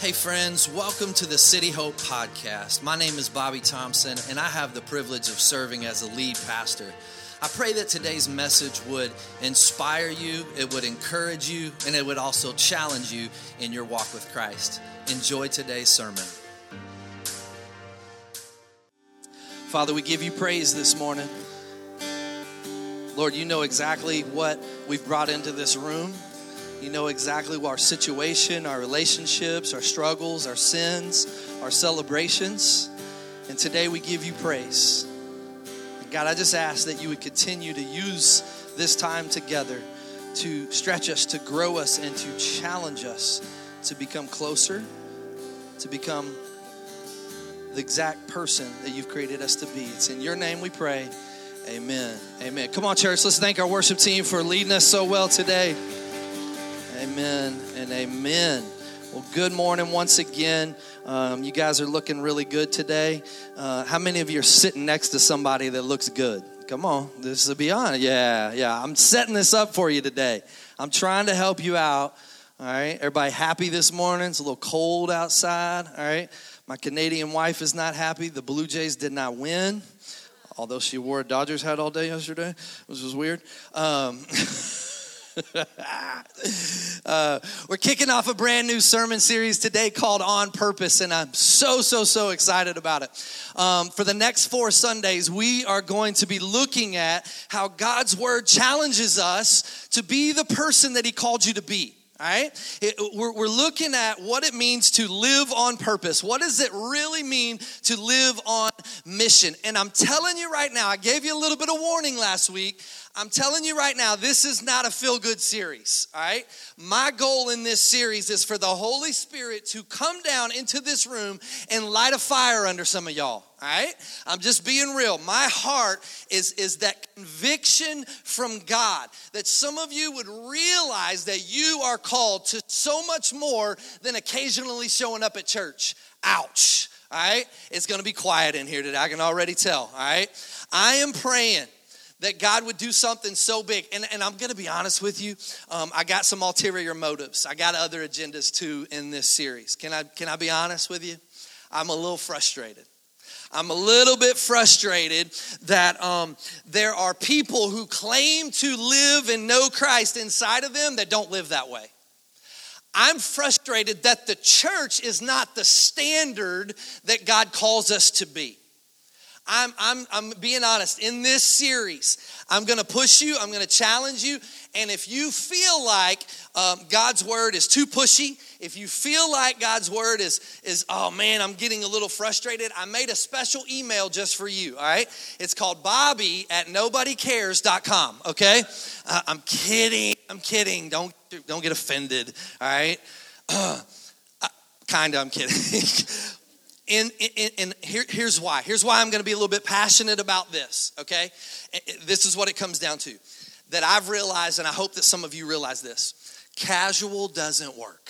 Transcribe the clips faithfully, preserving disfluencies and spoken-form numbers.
Hey friends, welcome to the City Hope Podcast. My name is Bobby Thompson, and I have the privilege of serving as a lead pastor. I pray that today's message would inspire you, it would encourage you, and it would also challenge you in your walk with Christ. Enjoy today's sermon. Father, we give you praise this morning. Lord, you know exactly what we've brought into this room. You know exactly what our situation, our relationships, our struggles, our sins, our celebrations. And today we give you praise. God, I just ask that you would continue to use this time together to stretch us, to grow us, and to challenge us to become closer, to become the exact person that you've created us to be. It's in your name we pray. Amen. Amen. Come on, church. Let's thank our worship team for leading us so well today. Amen and amen. Well, good morning once again. Um, you guys are looking really good today. Uh, how many of you are sitting next to somebody that looks good? Come on, this is a beyond. Yeah, yeah. I'm setting this up for you today. I'm trying to help you out. All right. Everybody happy this morning? It's a little cold outside. All right. My Canadian wife is not happy. The Blue Jays did not win, although she wore a Dodgers hat all day yesterday, which was weird. Um uh, we're kicking off a brand new sermon series today called On Purpose, and I'm so, so, so excited about it. Um, for the next four Sundays, we are going to be looking at how God's Word challenges us to be the person that He called you to be. All right, it, we're, we're looking at what it means to live on purpose. What does it really mean to live on mission? And I'm telling you right now, I gave you a little bit of warning last week. I'm telling you right now, this is not a feel-good series, all right? My goal in this series is for the Holy Spirit to come down into this room and light a fire under some of y'all, all right? I'm just being real. My heart is, is that conviction from God, that some of you would realize that you are called to so much more than occasionally showing up at church. Ouch, all right? It's going to be quiet in here today. I can already tell, all right? I am praying that God would do something so big. And, and I'm going to be honest with you. Um, I got some ulterior motives. I got other agendas too in this series. Can I, can I be honest with you? I'm a little frustrated. I'm a little bit frustrated that um, there are people who claim to live and know Christ inside of them that don't live that way. I'm frustrated that the church is not the standard that God calls us to be. I'm, I'm, I'm being honest. In this series, I'm going to push you. I'm going to challenge you. And if you feel like um, God's word is too pushy, if you feel like God's word is, is, oh man, I'm getting a little frustrated, I made a special email just for you, all right? It's called Bobby at nobody cares dot com, okay? Uh, I'm kidding. I'm kidding. Don't, don't get offended, all right? Uh, kind of, I'm kidding. And, and, and here, here's why. Here's why I'm going to be a little bit passionate about this, okay? This is what it comes down to. That I've realized, and I hope that some of you realize this. Casual doesn't work.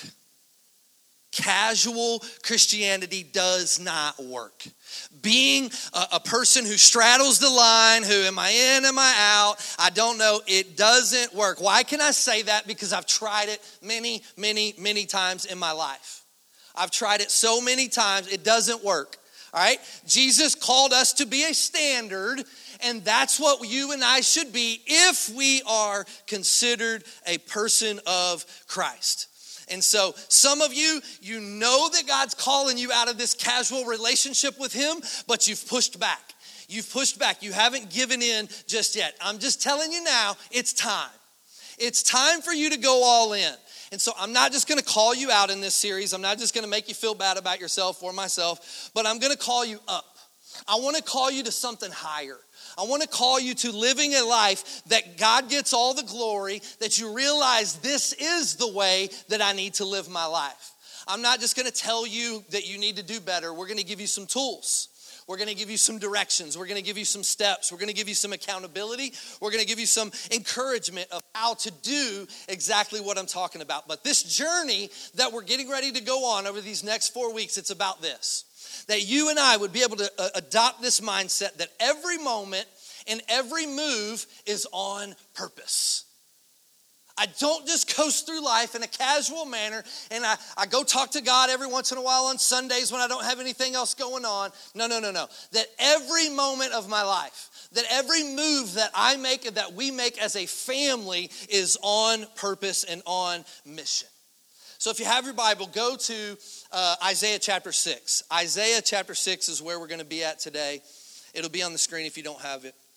Casual Christianity does not work. Being a, a person who straddles the line, who am I in, am I out, I don't know, it doesn't work. Why can I say that? Because I've tried it many, many, many times in my life. I've tried it so many times, it doesn't work, all right? Jesus called us to be a standard, and that's what you and I should be if we are considered a person of Christ. And so some of you, you know that God's calling you out of this casual relationship with Him, but you've pushed back. You've pushed back. You haven't given in just yet. I'm just telling you now, it's time. It's time for you to go all in. And so I'm not just going to call you out in this series. I'm not just going to make you feel bad about yourself or myself, but I'm going to call you up. I want to call you to something higher. I want to call you to living a life that God gets all the glory, that you realize this is the way that I need to live my life. I'm not just going to tell you that you need to do better. We're going to give you some tools. We're going to give you some directions. We're going to give you some steps. We're going to give you some accountability. We're going to give you some encouragement of how to do exactly what I'm talking about. But this journey that we're getting ready to go on over these next four weeks, it's about this. That you and I would be able to uh, adopt this mindset that every moment and every move is on purpose. I don't just coast through life in a casual manner and I, I go talk to God every once in a while on Sundays when I don't have anything else going on. No, no, no, no. That every moment of my life, that every move that I make and that we make as a family is on purpose and on mission. So if you have your Bible, go to uh, Isaiah chapter six. Isaiah chapter six is where we're going to be at today. It'll be on the screen if you don't have it.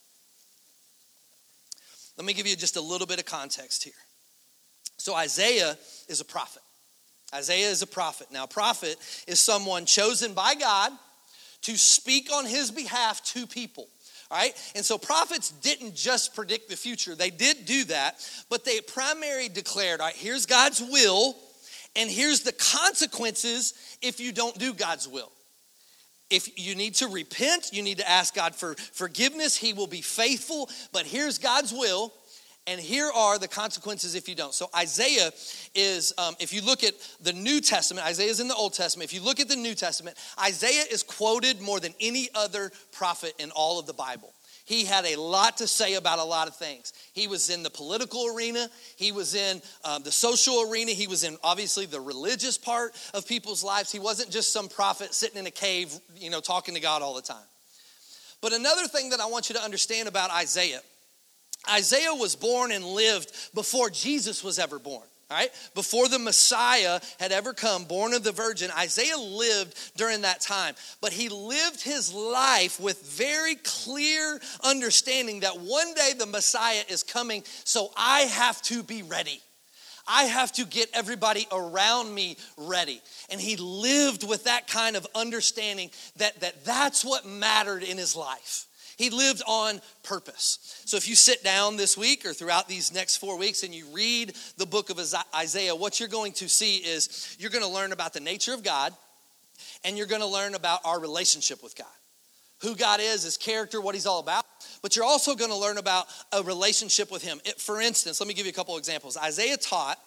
Let me give you just a little bit of context here. So Isaiah is a prophet. Isaiah is a prophet. Now, a prophet is someone chosen by God to speak on his behalf to people. All right? And so prophets didn't just predict the future. They did do that, but they primarily declared, all right, here's God's will, and here's the consequences if you don't do God's will. If you need to repent, you need to ask God for forgiveness. He will be faithful, but here's God's will. And here are the consequences if you don't. So Isaiah is, um, if you look at the New Testament, Isaiah is in the Old Testament. If you look at the New Testament, Isaiah is quoted more than any other prophet in all of the Bible. He had a lot to say about a lot of things. He was in the political arena. He was in um, the social arena. He was in, obviously, the religious part of people's lives. He wasn't just some prophet sitting in a cave, you know, talking to God all the time. But another thing that I want you to understand about Isaiah, Isaiah was born and lived before Jesus was ever born. All right, before the Messiah had ever come, born of the Virgin, Isaiah lived during that time. But he lived his life with very clear understanding that one day the Messiah is coming, so I have to be ready. I have to get everybody around me ready. And he lived with that kind of understanding that, that that's what mattered in his life. He lived on purpose. So if you sit down this week or throughout these next four weeks and you read the book of Isaiah, what you're going to see is you're going to learn about the nature of God and you're going to learn about our relationship with God. Who God is, his character, what he's all about. But you're also going to learn about a relationship with him. It, for instance, let me give you a couple examples. Isaiah taught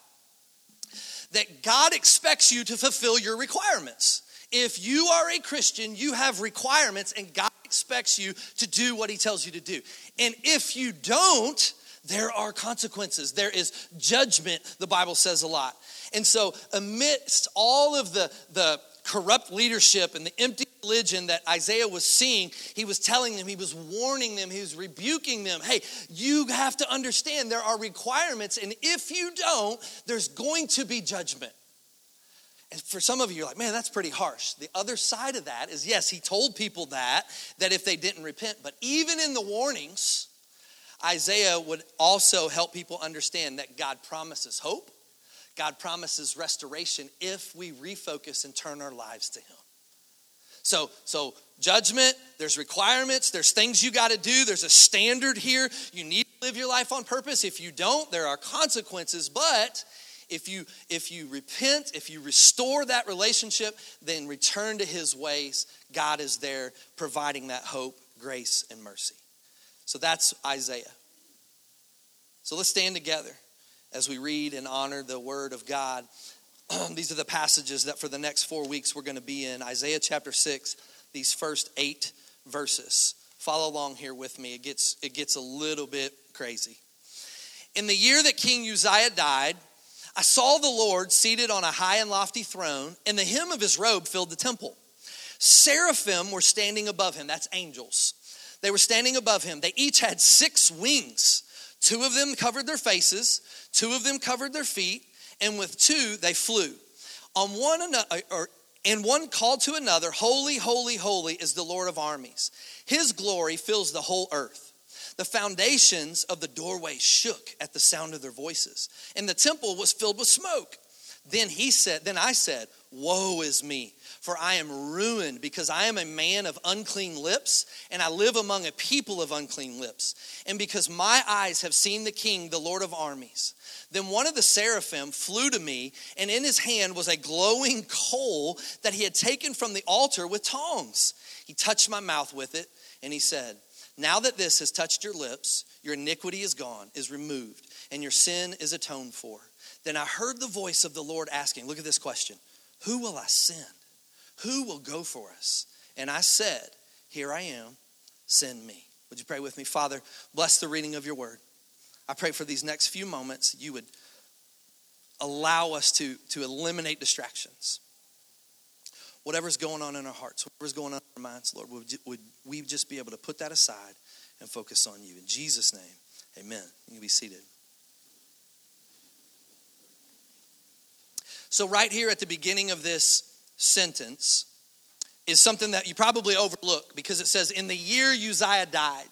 that God expects you to fulfill your requirements. If you are a Christian, you have requirements and God expects you to do what he tells you to do. And if you don't, there are consequences. There is judgment, the Bible says a lot. And so amidst all of the, the corrupt leadership and the empty religion that Isaiah was seeing, he was telling them, he was warning them, he was rebuking them. Hey, you have to understand there are requirements, and if you don't, there's going to be judgment. And for some of you, you're like, man, that's pretty harsh. The other side of that is, yes, he told people that, that if they didn't repent. But even in the warnings, Isaiah would also help people understand that God promises hope. God promises restoration if we refocus and turn our lives to him. So, so judgment, there's requirements, there's things you got to do. There's a standard here. You need to live your life on purpose. If you don't, there are consequences. But If you, if you repent, if you restore that relationship, then return to his ways. God is there providing that hope, grace, and mercy. So that's Isaiah. So let's stand together as we read and honor the word of God. These are the passages that for the next four weeks we're going to be in. Isaiah chapter six, these first eight verses. Follow along here with me. It gets, it gets a little bit crazy. In the year that King Uzziah died, I saw the Lord seated on a high and lofty throne, and the hem of his robe filled the temple. Seraphim were standing above him. That's angels. They were standing above him. They each had six wings. Two of them covered their faces. Two of them covered their feet. And with two, they flew. On one another, or, and one called to another, holy, holy, holy is the Lord of armies. His glory fills the whole earth. The foundations of the doorway shook at the sound of their voices, and the temple was filled with smoke. Then he said, then I said, woe is me, for I am ruined, because I am a man of unclean lips, and I live among a people of unclean lips, and because my eyes have seen the King, the Lord of armies. Then one of the seraphim flew to me, and in his hand was a glowing coal that he had taken from the altar with tongs. He touched my mouth with it, and he said, now that this has touched your lips, your iniquity is gone, is removed, and your sin is atoned for. Then I heard the voice of the Lord asking, look at this question, who will I send? Who will go for us? And I said, here I am, send me. Would you pray with me? Father, bless the reading of your word. I pray for these next few moments, you would allow us to, to eliminate distractions. Whatever's going on in our hearts, whatever's going on in our minds, Lord, would, would we just be able to put that aside and focus on you. In Jesus' name, amen. You can be seated. So right here at the beginning of this sentence is something that you probably overlook because it says, in the year Uzziah died.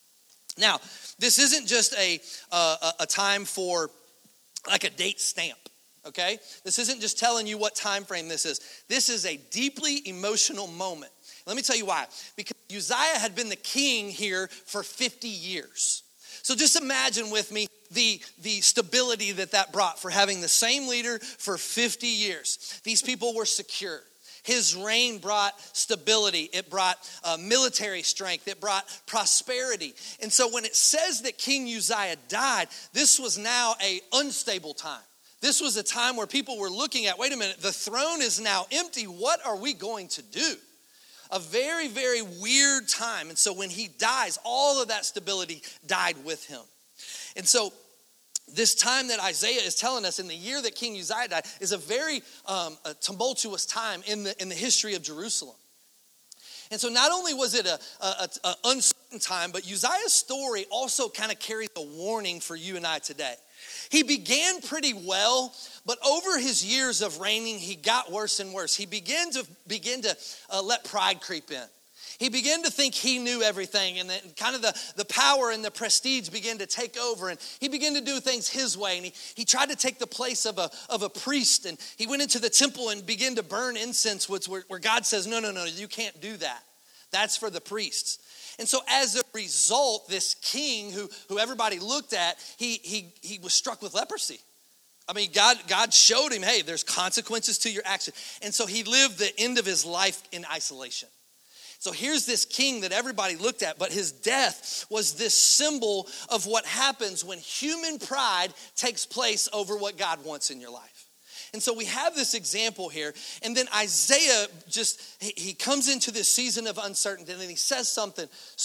Now, this isn't just a, uh, a time for like a date stamp, okay? This isn't just telling you what time frame this is. This is a deeply emotional moment. Let me tell you why. Because Uzziah had been the king here for fifty years. So just imagine with me the, the stability that that brought for having the same leader for fifty years. These people were secure. His reign brought stability. It brought uh, military strength. It brought prosperity. And so when it says that King Uzziah died, this was now an unstable time. This was a time where people were looking at, wait a minute, the throne is now empty. What are we going to do? A very, very weird time. And so when he dies, all of that stability died with him. And so this time that Isaiah is telling us in the year that King Uzziah died is a very um, a tumultuous time in the in the history of Jerusalem. And so not only was it a, a, a uncertain time, but Uzziah's story also kind of carries a warning for you and I today. He began pretty well, but over his years of reigning, he got worse and worse. He began to begin to uh, let pride creep in. He began to think he knew everything, and then kind of the, the power and the prestige began to take over, and he began to do things his way, and he, he tried to take the place of a, of a priest, and he went into the temple and began to burn incense, which where, where God says, no, no, no, you can't do that. That's for the priests. And so as a result, this king who, who everybody looked at, he, he, he was struck with leprosy. I mean, God, God showed him, hey, there's consequences to your action. And so he lived the end of his life in isolation. So here's this king that everybody looked at, but his death was this symbol of what happens when human pride takes place over what God wants in your life. And so we have this example here, and then Isaiah just, he, he comes into this season of uncertainty, and then he says something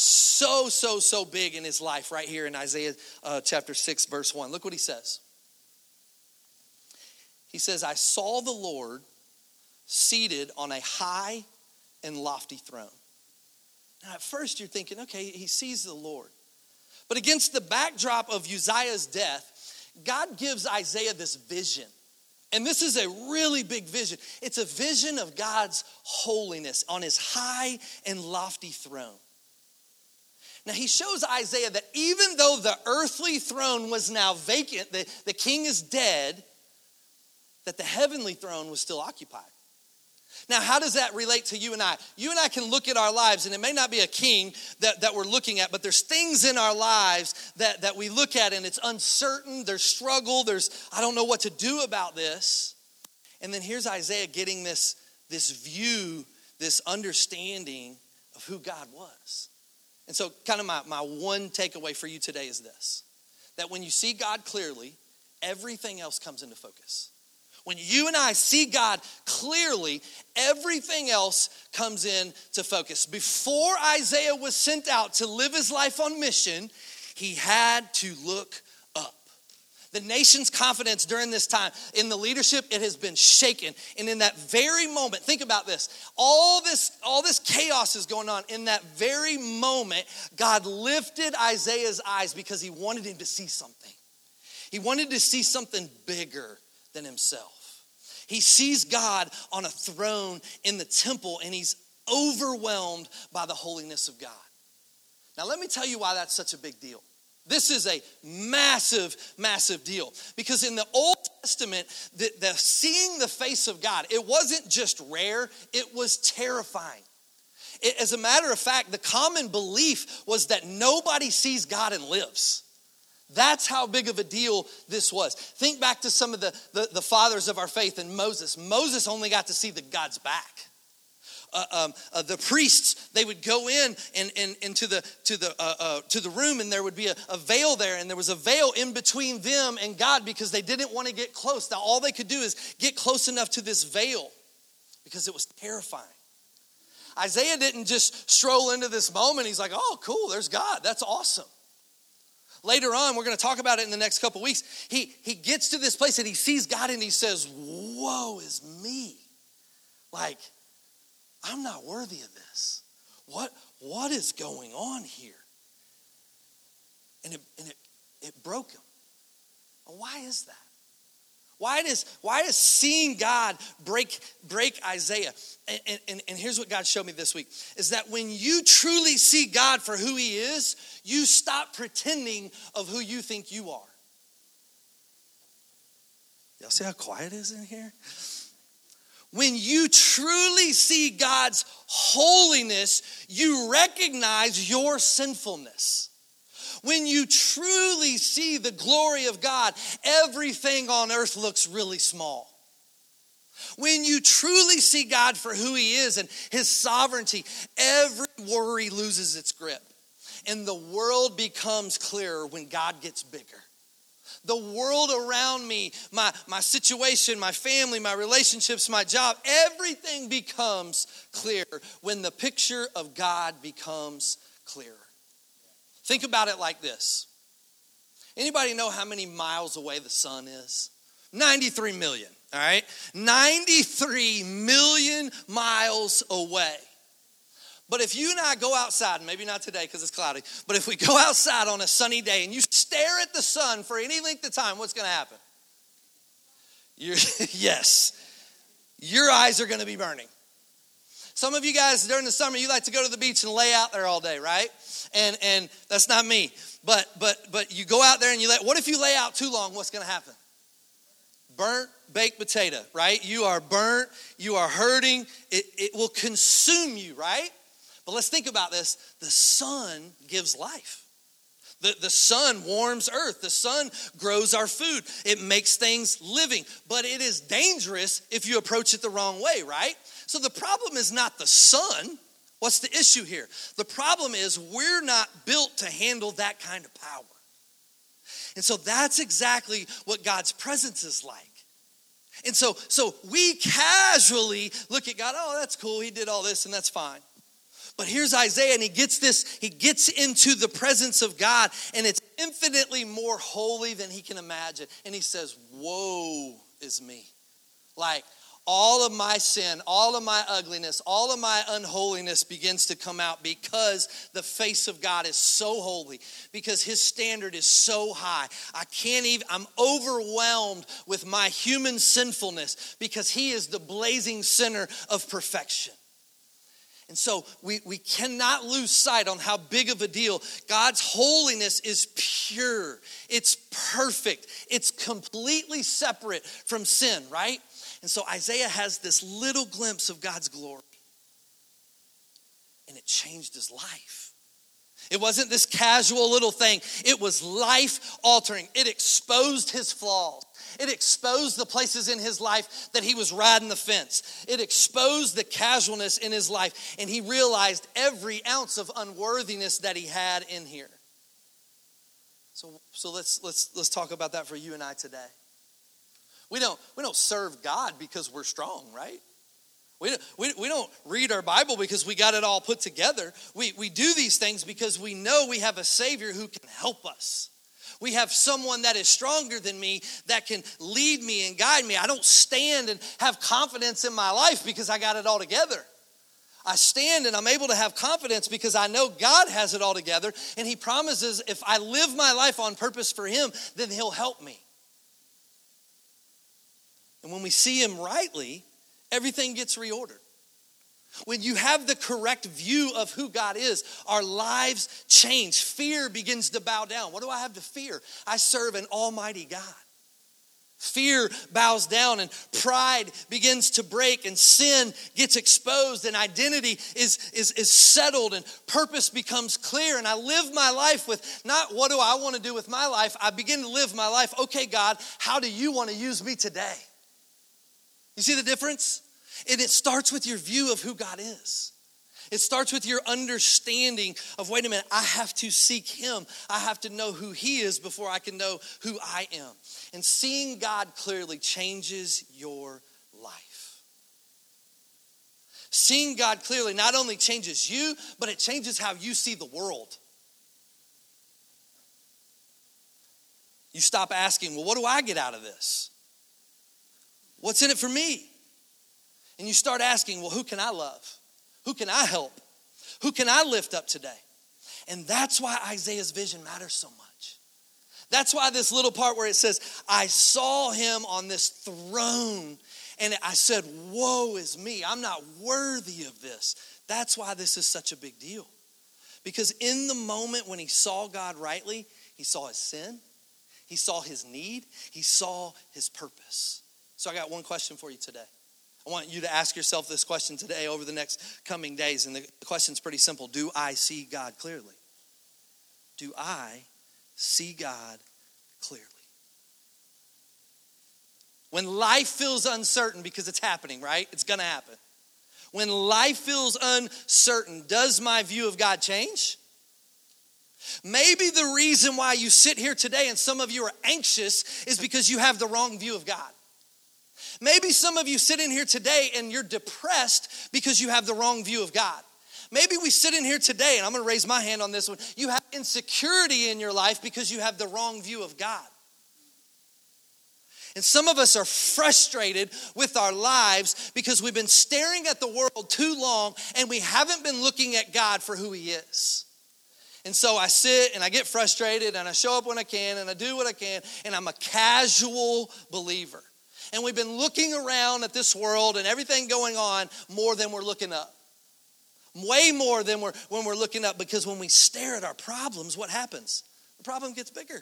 so, so, so big in his life right here in Isaiah uh, chapter six, verse one. Look what he says. He says, I saw the Lord seated on a high and lofty throne. Now, at first you're thinking, okay, he sees the Lord. But against the backdrop of Uzziah's death, God gives Isaiah this vision. And this is a really big vision. It's a vision of God's holiness on his high and lofty throne. Now, he shows Isaiah that even though the earthly throne was now vacant, the, the king is dead, that the heavenly throne was still occupied. Now, how does that relate to you and I? You and I can look at our lives, and it may not be a king that, that we're looking at, but there's things in our lives that, that we look at, and it's uncertain, there's struggle, there's, I don't know what to do about this. And then here's Isaiah getting this, this view, this understanding of who God was. And so kind of my, my one takeaway for you today is this, that when you see God clearly, everything else comes into focus. When you and I see God clearly, everything else comes into focus. Before Isaiah was sent out to live his life on mission, he had to look up. The nation's confidence during this time in the leadership, it has been shaken. And in that very moment, think about this. All this, all this chaos is going on. In that very moment, God lifted Isaiah's eyes because he wanted him to see something. He wanted to see something bigger than himself. He sees God on a throne in the temple, and he's overwhelmed by the holiness of God. Now, let me tell you why that's such a big deal. This is a massive, massive deal. Because in the Old Testament, the, the seeing the face of God, it wasn't just rare, it was terrifying. It, as a matter of fact, the common belief was that nobody sees God and lives. That's how big of a deal this was. Think back to some of the, the, the fathers of our faith and Moses. Moses only got to see the God's back. Uh, um, uh, the priests, they would go in and, and into the to the uh, uh, to the room, and there would be a, a veil there, and there was a veil in between them and God because they didn't want to get close. Now all they could do is get close enough to this veil because it was terrifying. Isaiah didn't just stroll into this moment. He's like, oh, cool, there's God. That's awesome. later on, we're going to talk about it in the next couple weeks. He, he gets to this place and he sees God and he says, woe is me. Like, I'm not worthy of this. What, what is going on here? And it, and it, it broke him. Why is that? Why does, why does seeing God break, break Isaiah? And, and, and here's what God showed me this week, is that when you truly see God for who he is, you stop pretending of who you think you are. Y'all see how quiet it is in here? When you truly see God's holiness, you recognize your sinfulness. When you truly see the glory of God, everything on earth looks really small. When you truly see God for who he is and his sovereignty, every worry loses its grip. And the world becomes clearer when God gets bigger. The world around me, my, my situation, my family, my relationships, my job, everything becomes clear when the picture of God becomes clearer. Think about it like this. Anybody know how many miles away the sun is? ninety-three million, all right? ninety-three million miles away. But if you and I go outside, and maybe not today because it's cloudy, but if we go outside on a sunny day and you stare at the sun for any length of time, what's going to happen? You're, yes, your eyes are going to be burning. Some of you guys during the summer, you like to go to the beach and lay out there all day, right? And and that's not me. But but but you go out there and you let, what if you lay out too long? What's going to happen? Burnt baked potato, right? You are burnt, you are hurting. It, it will consume you, right? But let's think about this. The sun gives life. The, the sun warms earth. The sun grows our food. It makes things living. But it is dangerous if you approach it the wrong way, right? So the problem is not the sun. What's the issue here? The problem is we're not built to handle that kind of power. And so that's exactly what God's presence is like. And so, so we casually look at God, oh, that's cool. He did all this and that's fine. But here's Isaiah and he gets this, he gets into the presence of God and it's infinitely more holy than he can imagine. And he says, woe is me. Like all of my sin, all of my ugliness, all of my unholiness begins to come out because the face of God is so holy, because his standard is so high. I can't even, I'm overwhelmed with my human sinfulness because he is the blazing center of perfection. And so we, we cannot lose sight on how big of a deal. God's holiness is pure. It's perfect. It's completely separate from sin, right? And so Isaiah has this little glimpse of God's glory. And it changed his life. It wasn't this casual little thing. It was life altering. It exposed his flaws. It exposed the places in his life that he was riding the fence. It exposed the casualness in his life. And he realized every ounce of unworthiness that he had in here. So, so let's let's let's talk about that for you and I today. We don't we don't serve God because we're strong, right? We don't, we, we don't read our Bible because we got it all put together. We, we do these things because we know we have a Savior who can help us. We have someone that is stronger than me that can lead me and guide me. I don't stand and have confidence in my life because I got it all together. I stand and I'm able to have confidence because I know God has it all together. And he promises if I live my life on purpose for him, then he'll help me. And when we see him rightly, everything gets reordered. When you have the correct view of who God is, our lives change. Fear begins to bow down. What do I have to fear? I serve an almighty God. Fear bows down and pride begins to break and sin gets exposed and identity is, is, is settled and purpose becomes clear. And I live my life with not what do I want to do with my life. I begin to live my life. Okay, God, how do you want to use me today? You see the difference? And it starts with your view of who God is. It starts with your understanding of, wait a minute, I have to seek him. I have to know who he is before I can know who I am. And seeing God clearly changes your life. Seeing God clearly not only changes you, but it changes how you see the world. You stop asking, well, what do I get out of this? What's in it for me? And you start asking, well, who can I love? Who can I help? Who can I lift up today? And that's why Isaiah's vision matters so much. That's why this little part where it says, I saw him on this throne and I said, woe is me. I'm not worthy of this. That's why this is such a big deal. Because in the moment when he saw God rightly, he saw his sin, he saw his need, he saw his purpose. So I got one question for you today. I want you to ask yourself this question today over the next coming days. And the question's pretty simple. Do I see God clearly? Do I see God clearly? When life feels uncertain, because it's happening, right? It's going to happen. When life feels uncertain, does my view of God change? Maybe the reason why you sit here today and some of you are anxious is because you have the wrong view of God. Maybe some of you sit in here today and you're depressed because you have the wrong view of God. Maybe we sit in here today, and I'm going to raise my hand on this one. You have insecurity in your life because you have the wrong view of God. And some of us are frustrated with our lives because we've been staring at the world too long and we haven't been looking at God for who he is. And so I sit and I get frustrated and I show up when I can and I do what I can, and I'm a casual believer. And we've been looking around at this world and everything going on more than we're looking up. Way more than we're when we're looking up, because when we stare at our problems, what happens? The problem gets bigger.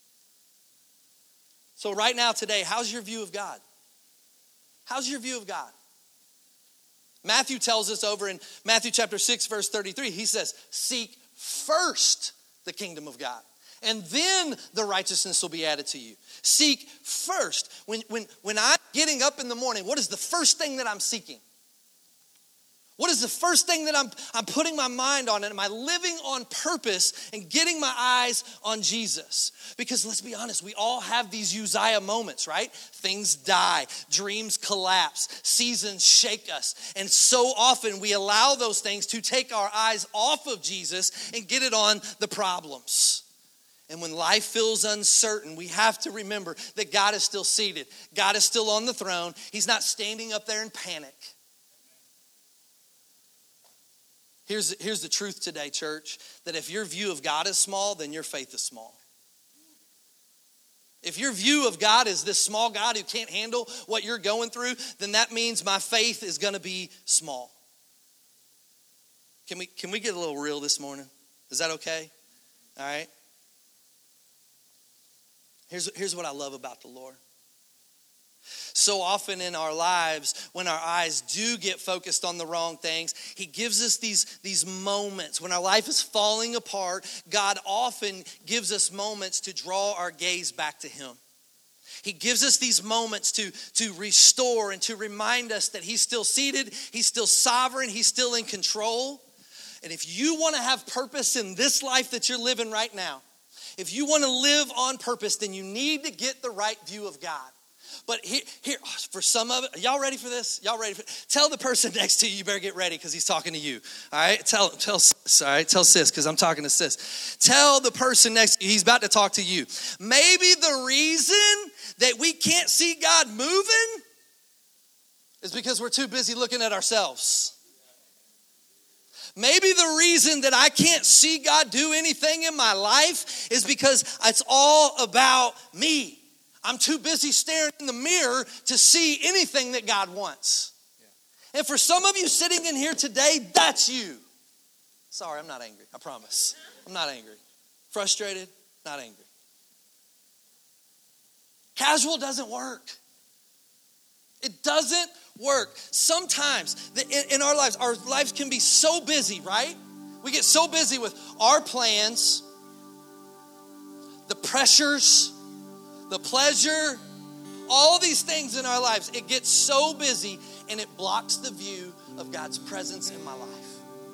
So right now, today, how's your view of God? How's your view of God? Matthew tells us over in Matthew chapter six, verse thirty-three, he says, seek first the kingdom of God, and then the righteousness will be added to you. Seek first. When, when, when I'm getting up in the morning, what is the first thing that I'm seeking? What is the first thing that I'm, I'm putting my mind on? And am I living on purpose and getting my eyes on Jesus? Because let's be honest, we all have these Uzziah moments, right? Things die, dreams collapse, seasons shake us. And so often we allow those things to take our eyes off of Jesus and get it on the problems. And when life feels uncertain, we have to remember that God is still seated. God is still on the throne. He's not standing up there in panic. Here's, here's the truth today, church, that if your view of God is small, then your faith is small. If your view of God is this small God who can't handle what you're going through, then that means my faith is going to be small. Can we, can we get a little real this morning? Is that okay? All right. Here's, here's what I love about the Lord. So often in our lives, when our eyes do get focused on the wrong things, he gives us these, these moments. When our life is falling apart, God often gives us moments to draw our gaze back to him. He gives us these moments to, to restore and to remind us that he's still seated, he's still sovereign, he's still in control. And if you want to have purpose in this life that you're living right now, if you want to live on purpose, then you need to get the right view of God. But here, here, for some of it, y'all ready for this? Y'all ready for it? Tell the person next to you, you better get ready because he's talking to you. All right? Tell, tell sis, all right? Tell sis, because I'm talking to sis. Tell the person next to you, he's about to talk to you. Maybe the reason that we can't see God moving is because we're too busy looking at ourselves. Maybe the reason that I can't see God do anything in my life is because it's all about me. I'm too busy staring in the mirror to see anything that God wants. Yeah. And for some of you sitting in here today, that's you. Sorry, I'm not angry. I promise. I'm not angry. Frustrated, not angry. Casual doesn't work. It doesn't work. Sometimes in, in our lives, our lives can be so busy, right? We get so busy with our plans, the pressures, the pleasure, all these things in our lives. It gets so busy and it blocks the view of God's presence in my life.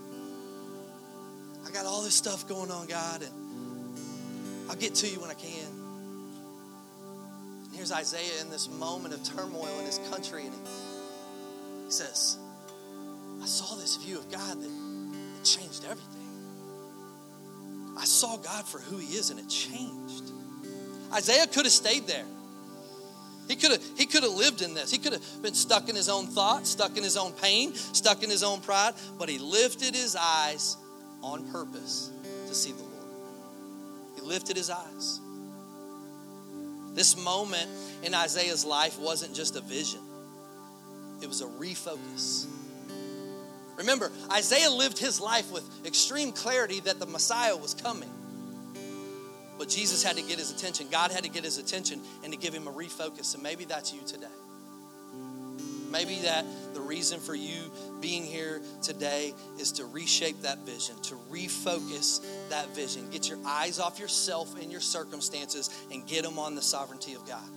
I got all this stuff going on, God, and I'll get to you when I can. And here's Isaiah in this moment of turmoil in his country, and he, he says, I saw this view of God that it changed everything. I saw God for who he is, and it changed. Isaiah could have stayed there. He could have he could have lived in this. He could have been stuck in his own thoughts, stuck in his own pain, stuck in his own pride. But he lifted his eyes on purpose to see the Lord. He lifted his eyes. This moment in Isaiah's life wasn't just a vision. It was a refocus. Remember, Isaiah lived his life with extreme clarity that the Messiah was coming. But Jesus had to get his attention. God had to get his attention and to give him a refocus. And maybe that's you today. Maybe that the reason for you being here today is to reshape that vision, to refocus that vision. Get your eyes off yourself and your circumstances and get them on the sovereignty of God.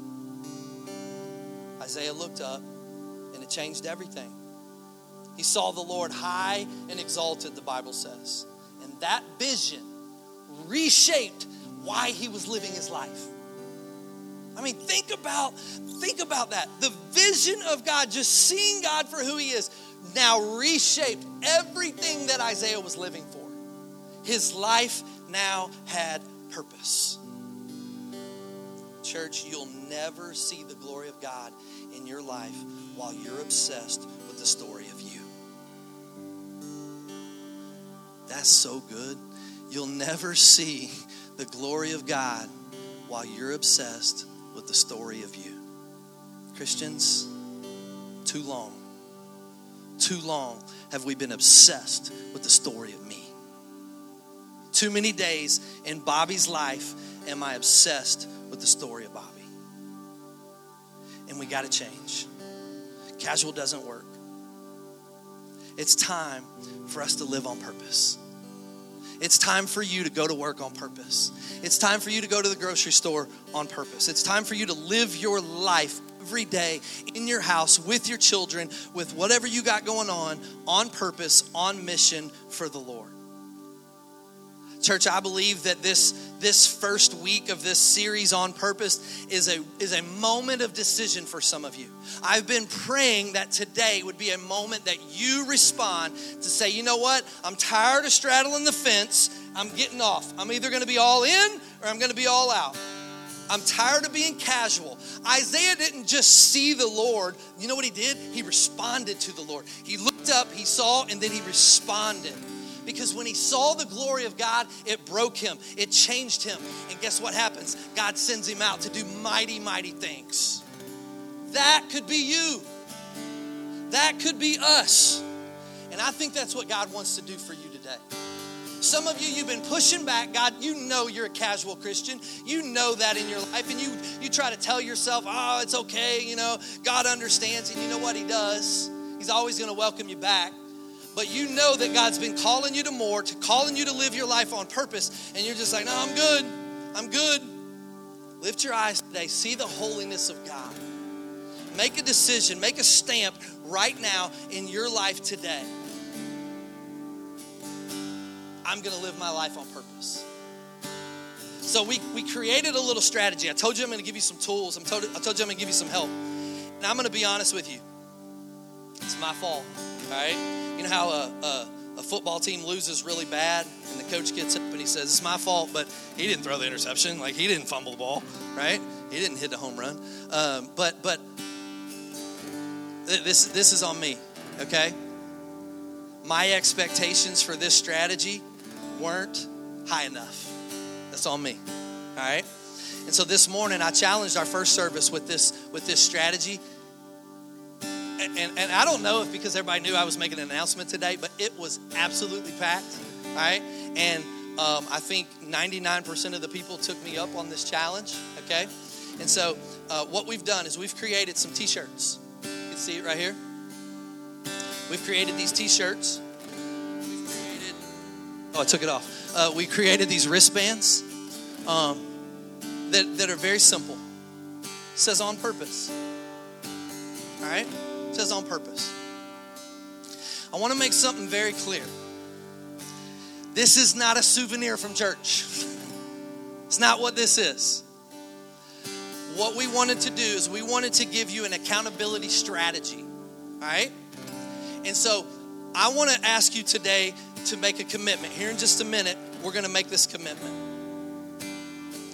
Isaiah looked up and it changed everything. He saw the Lord high and exalted, the Bible says. And that vision reshaped why he was living his life. I mean, think about, think about that. The vision of God, just seeing God for who he is, now reshaped everything that Isaiah was living for. His life now had purpose. Church, you'll never see the glory of God in your life while you're obsessed with the story of you. That's so good. You'll never see the glory of God while you're obsessed with the story of you. Christians, too long, too long have we been obsessed with the story of me. Too many days in Bobby's life am I obsessed with the story of Bobby. And we got to change. Casual doesn't work. It's time for us to live on purpose. It's time for you to go to work on purpose. It's time for you to go to the grocery store on purpose. It's time for you to live your life every day in your house with your children, with whatever you got going on, on purpose, on mission for the Lord. Church, I believe that this, this first week of this series on purpose is a, is a moment of decision for some of you. I've been praying that today would be a moment that you respond to say, you know what? I'm tired of straddling the fence. I'm getting off. I'm either going to be all in or I'm going to be all out. I'm tired of being casual. Isaiah didn't just see the Lord. You know what he did? He responded to the Lord. He looked up, he saw, and then he responded. Because when he saw the glory of God, it broke him. It changed him. And guess what happens? God sends him out to do mighty, mighty things. That could be you. That could be us. And I think that's what God wants to do for you today. Some of you, you've been pushing back. God, you know you're a casual Christian. You know that in your life. And you, you try to tell yourself, oh, it's okay. You know, God understands. And you know what he does? He's always going to welcome you back. But you know that God's been calling you to more, to calling you to live your life on purpose. And you're just like, no, I'm good. I'm good. Lift your eyes today. See the holiness of God. Make a decision. Make a stamp right now in your life today. I'm going to live my life on purpose. So we, we created a little strategy. I told you I'm going to give you some tools. I'm told, I told you I'm going to give you some help. And I'm going to be honest with you. It's my fault, all right? You know how a, a, a football team loses really bad and the coach gets up and he says, it's my fault, but he didn't throw the interception. Like, he didn't fumble the ball, right? He didn't hit the home run. Um, but but this, this is on me, okay? My expectations for this strategy weren't high enough. That's on me, all right? And so this morning I challenged our first service with this, with this strategy. And, and, and I don't know if because everybody knew I was making an announcement today, but it was absolutely packed, all right? And um, I think ninety-nine percent of the people took me up on this challenge, okay? And so uh, what we've done is we've created some t-shirts. You can see it right here. We've created these t-shirts. We've created, oh, I took it off. Uh, we created these wristbands um, that, that are very simple. It says on purpose, all right? It says on purpose. I want to make something very clear. This is not a souvenir from church. It's not what this is. What we wanted to do is we wanted to give you an accountability strategy, all right? And so I want to ask you today to make a commitment. Here in just a minute, we're going to make this commitment.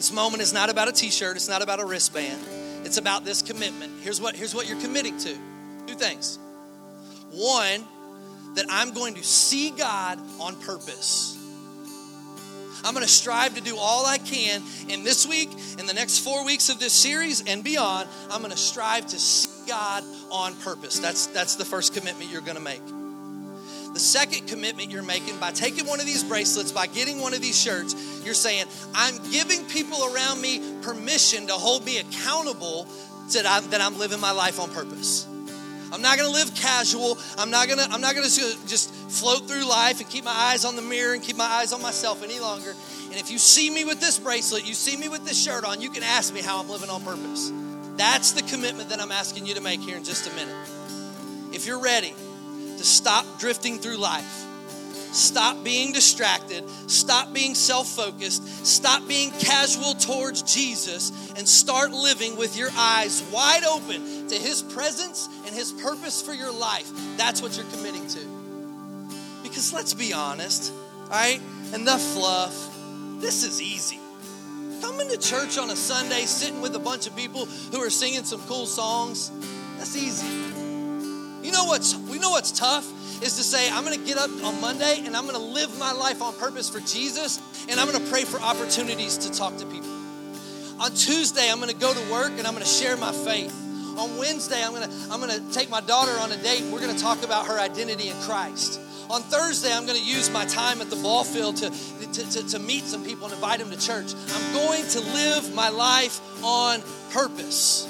This moment is not about a t-shirt. It's not about a wristband. It's about this commitment. Here's what, here's what you're committing to. Two things. One, that I'm going to see God on purpose. I'm going to strive to do all I can in this week, in the next four weeks of this series and beyond. I'm going to strive to see God on purpose. That's, that's the first commitment you're going to make. The second commitment you're making by taking one of these bracelets, by getting one of these shirts, you're saying, I'm giving people around me permission to hold me accountable that I'm, that I'm living my life on purpose. I'm not going to live casual. I'm not going to I'm not going to just float through life and keep my eyes on the mirror and keep my eyes on myself any longer. And if you see me with this bracelet, you see me with this shirt on, you can ask me how I'm living on purpose. That's the commitment that I'm asking you to make here in just a minute. If you're ready to stop drifting through life, stop being distracted, stop being self-focused, stop being casual towards Jesus, and start living with your eyes wide open to his presence and his purpose for your life. That's what you're committing to. Because let's be honest, all right? Enough fluff. This is easy. Coming to church on a Sunday, sitting with a bunch of people who are singing some cool songs, that's easy. You know what's, we know what's tough? Is to say, I'm going to get up on Monday and I'm going to live my life on purpose for Jesus, and I'm going to pray for opportunities to talk to people. On Tuesday, I'm going to go to work and I'm going to share my faith. On Wednesday, I'm going to I'm going to take my daughter on a date and we're going to talk about her identity in Christ. On Thursday, I'm going to use my time at the ball field to, to, to, to meet some people and invite them to church. I'm going to live my life on purpose.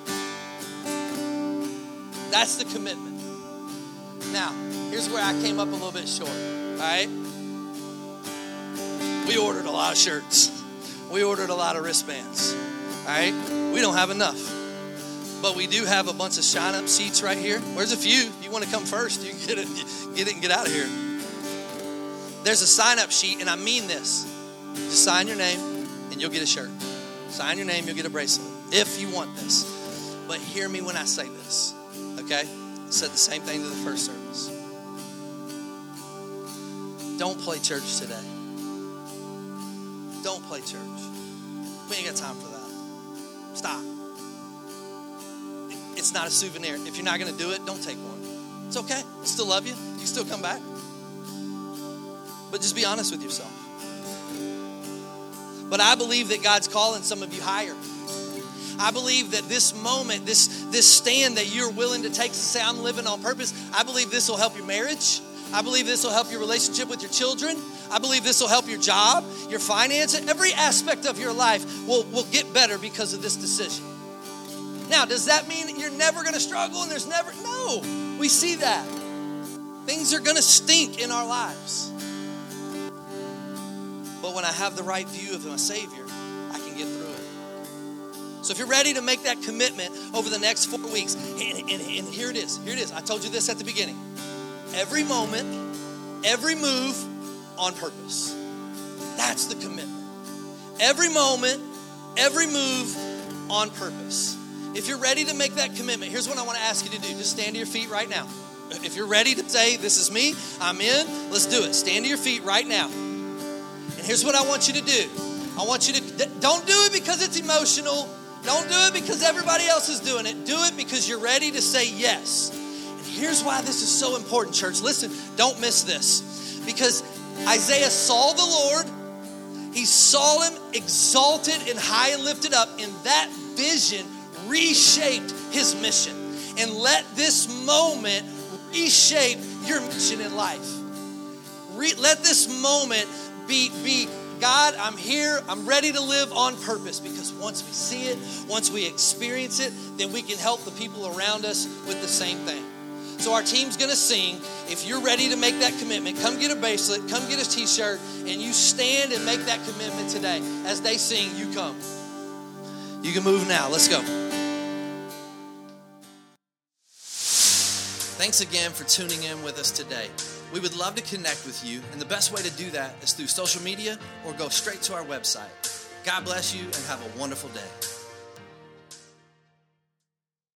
That's the commitment. Now, here's where I came up a little bit short, all right? We ordered a lot of shirts. We ordered a lot of wristbands, all right? We don't have enough. But we do have a bunch of shine-up seats right here. Where's a few? If you want to come first, you can get it, get it and get out of here. There's a sign-up sheet, and I mean this. Just sign your name, and you'll get a shirt. Sign your name, you'll get a bracelet, if you want this. But hear me when I say this, okay? I said the same thing to the first service. Don't play church today. Don't play church. We ain't got time for that. Stop. It's not a souvenir. If you're not going to do it, don't take one. It's okay. I still love you. You can still come back. But just be honest with yourself. But I believe that God's calling some of you higher. I believe that this moment, this, this stand that you're willing to take to say, I'm living on purpose, I believe this will help your marriage. I believe this will help your relationship with your children. I believe this will help your job, your finances. Every aspect of your life will, will get better because of this decision. Now, does that mean that you're never going to struggle and there's never, no, we see that. Things are going to stink in our lives. But when I have the right view of my Savior, I can get through it. So if you're ready to make that commitment over the next four weeks, and, and, and here it is, here it is. I told you this at the beginning. Every moment, every move on purpose. That's the commitment. Every moment, every move on purpose. If you're ready to make that commitment, here's what I want to ask you to do. Just stand to your feet right now. If you're ready to say, this is me, I'm in, let's do it. Stand to your feet right now. And here's what I want you to do. I want you to, don't do it because it's emotional. Don't do it because everybody else is doing it. Do it because you're ready to say yes. And here's why this is so important, church. Listen, don't miss this. Because Isaiah saw the Lord. He saw him exalted and high and lifted up. And that vision reshaped his mission. And let this moment reshape your mission in life. Re- let this moment be, be, God, I'm here, I'm ready to live on purpose, because once we see it, once we experience it, then we can help the people around us with the same thing. So our team's gonna sing. If you're ready to make that commitment, come get a bracelet, come get a t-shirt, and you stand and make that commitment today. As they sing, you come. You can move now, let's go. Thanks again for tuning in with us today. We would love to connect with you, and the best way to do that is through social media or go straight to our website. God bless you and have a wonderful day.